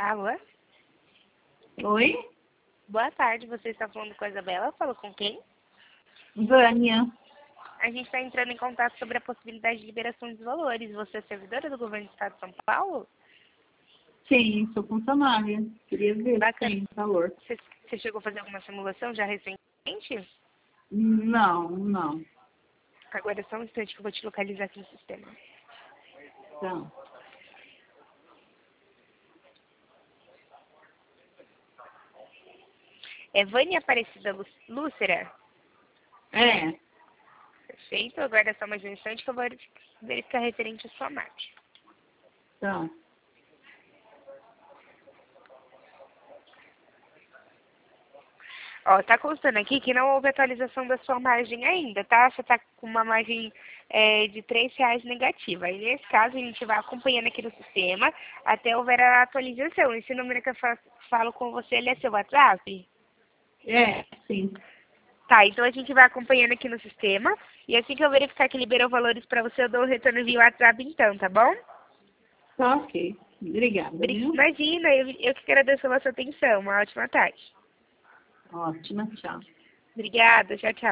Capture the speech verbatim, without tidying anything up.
Alô? Oi? Boa tarde, você está falando com a Isabela? Falou com quem? Vânia. A gente está entrando em contato sobre a possibilidade de liberação dos valores. Você é servidora do governo do estado de São Paulo? Sim, sou funcionária. Queria ver se Bacana. tem valor. Você, você chegou a fazer alguma simulação já recentemente? Não, não. Agora só um instante que eu vou te localizar aqui no sistema. Então, É Vânia Aparecida Lú- Lúcera? é. Perfeito. Agora só mais um instante que eu vou verificar, verificar referente à sua margem. Então, Ó, tá constando aqui que não houve atualização da sua margem ainda, tá? Você tá com uma margem é, de três reais negativa. Aí, nesse caso, a gente vai acompanhando aqui no sistema até houver a atualização. Esse número que eu fa- falo com você, ele é seu WhatsApp? é, sim. Tá, então a gente vai acompanhando aqui no sistema. E assim que eu verificar que liberou valores pra você, eu dou o retorno via WhatsApp então, tá bom? Tá ok. Obrigada, Bri- viu? Imagina, eu, eu que agradeço a sua atenção. Uma ótima tarde. Ótima, tchau. Obrigada, tchau, tchau.